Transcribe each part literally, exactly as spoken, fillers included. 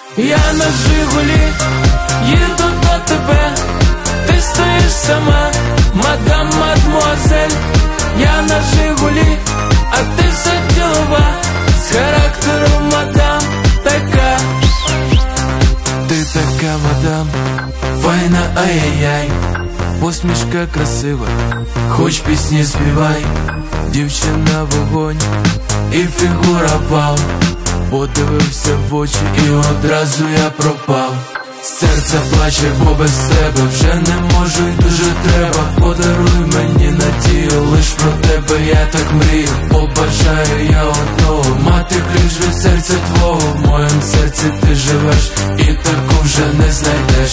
Я на Жигулі їду до тебе, ти стоїш сама, мадам, мадмуазель. Я на Жигулі, а ти все ділова, з характером мадам така. Ти така мадам, файна, ай-яй-яй, посмішка красива, хоч пісні співай. Дівчина вогонь і фігура вау. Подивився в очі і одразу я пропав. Серце плаче, бо без тебе вже не можу і дуже треба. Подаруй мені надію, лиш про тебе я так мрію. Побажаю я одного, мати ключ від серця твого. В моєму серці ти живеш і таку вже не знайдеш.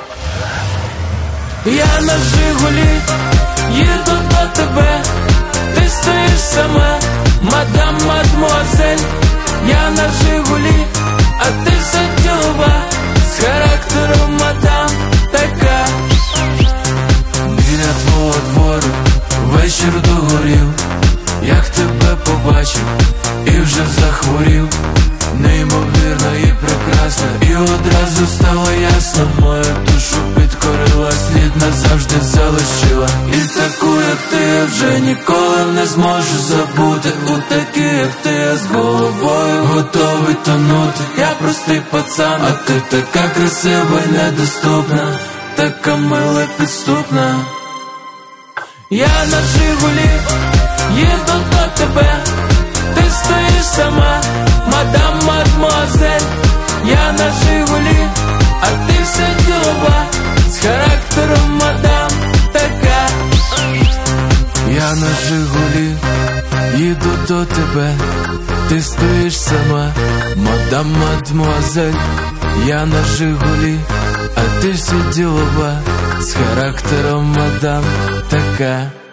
Я на Жигулі їду до тебе, ти стоїш сама, мадам, мадмуазель. Я на Жигулі, а ти все ділова, з характером мадам така. Біля твого двору вечір догорів, як тебе побачив і вже захворів. Неймовірна і прекрасна, і одразу стало ясно. Мою душу підкорила, слід назавжди залишила. І таку, як ти, я вже ніколи не зможу забути. У такі, як ти, я з головою готовий тонути. Я простий пацан, а ти така красива і недоступна, така мила і підступна. Я на Жигулі їду до тебе, ти стоїш сама, мадам, мадмуазель. Я на Жигулі, а ти все ділова, з характером мадам така. Я на Жигулі їду до тебе, ти стоїш сама, мадам, мадмуазель. Я на Жигулі, а ти все ділова, з характером мадам така.